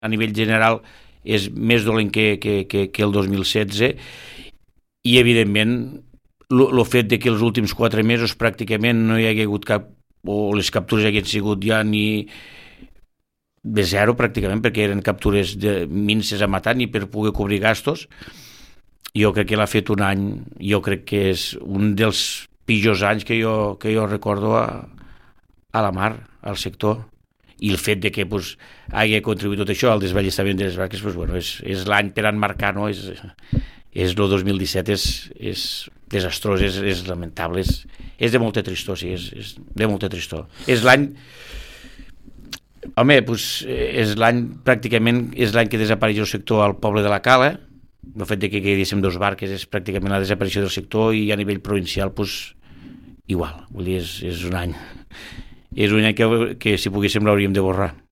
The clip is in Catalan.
a nivell general és més dolent que el 2016 i evidentment el fet de que els últims 4 mesos pràcticament no hi hagi hagut cap, o les captures haguessin sigut ja ni de zero pràcticament, perquè eren captures de minces a matar ni per poder cobrir gastos. Jo crec que l'ha fet un any, jo crec que és un dels pitjors anys que jo recordo a la mar, al sector. I el fet de que hagi contribuït tot això al desballestament de les barques, és l'any per enmarcar, no? És el 2017 és desastrós, és lamentable, és de molta tristor, sí, és de molta tristor. És l'any, home, és l'any pràcticament, és l'any que desapareix el sector al poble de la Cala. El fet de que quedéssim 2 barques és pràcticament la desaparició del sector, i a nivell provincial igual, vull dir, és un any que si poguéssim l'hauríem de borrar.